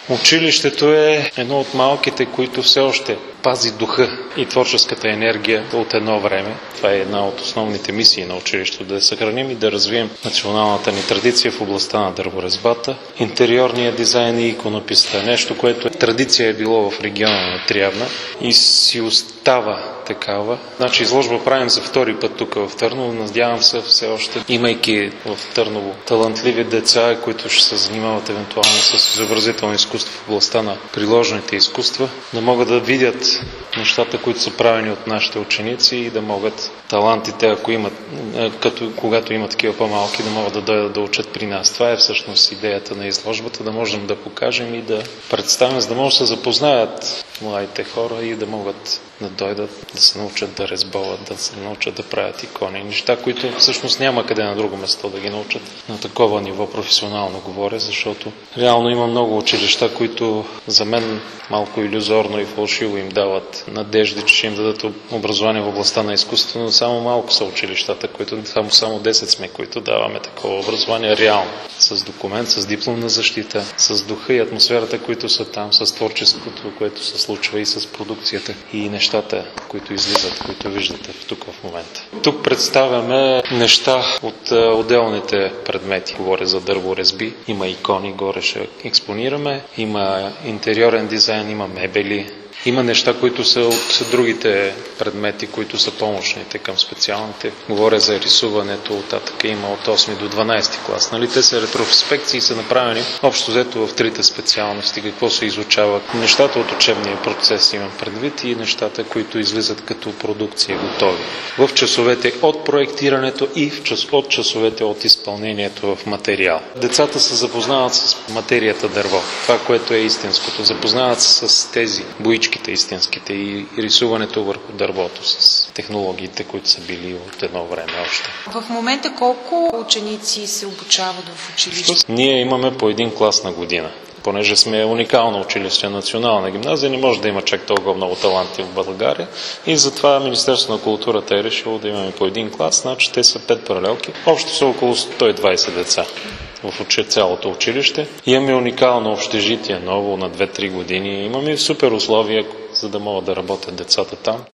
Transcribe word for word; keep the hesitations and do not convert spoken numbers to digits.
Училището е едно от малките, които все още пази духа и творческата енергия от едно време. Това е една от основните мисии на училището, да съхраним и да развием националната ни традиция в областта на дърворезбата, интериорния дизайн и иконописта. Нещо, което традиция е било в региона на Трявна и си остава такава. Значи изложба правим за втори път тук в Търново. Надявам се все още, имайки в Търново талантливи деца, които ще се занимават евентуално с изобразително изкуство в областта на приложните изкуства, да могат да видят нещата, които са правени от нашите ученици и да могат талантите, ако имат, като, когато имат такива по-малки, да могат да дойдат да учат при нас. Това е всъщност идеята на изложбата, да можем да покажем и да представим, за да може да се запознаят младите хора и да могат да дойдат, да се научат да резбоват, да се научат да правят икони. Неща, които всъщност няма къде на друго место да ги научат. На такова ниво професионално говоря, защото реално има много училища, които за мен малко илюзорно и фалшиво им дават надежди, че ще им дадат образование в областта на изкуството, но само малко са училищата, които само, само десет сме, които даваме такова образование реално. С документ, с дипломна защита, с духа и атмосферата, които са там, с творческото, което се случва и с продукцията и нещата, които излизат, които виждате тук в момента. Тук представяме неща от отделните предмети. Говоря за дърворезби, има икони, горе ще експонираме, има интериорен дизайн, има мебели. Има неща, които са от другите предмети, които са помощните към специалните. Говоря за рисуването, оттатък има от осми до дванадесети клас. Нали? Те са ретроспекции, са направени общо взето в трите специалности, какво се изучава. Нещата от учебния процес имам предвид и нещата, които излизат като продукция готови. В часовете от проектирането и в час, от часовете от изпълнението в материал. Децата се запознават с материята дърво. Това, което е истинското. Запознават се с тези боички, истинските и рисуването върху дървото с технологиите, които са били от едно време още. В момента колко ученици се обучават в училище? Ние имаме по един клас на година. Понеже сме уникално училище, национална гимназия, не може да има чак толкова много таланти в България и затова Министерството на културата е решило да имаме по един клас, значи те са пет паралелки. Общо са около сто и двадесет деца в цялото училище. Имаме уникално общежитие, ново на две-три години. Имаме супер условия, за да могат да работят децата там.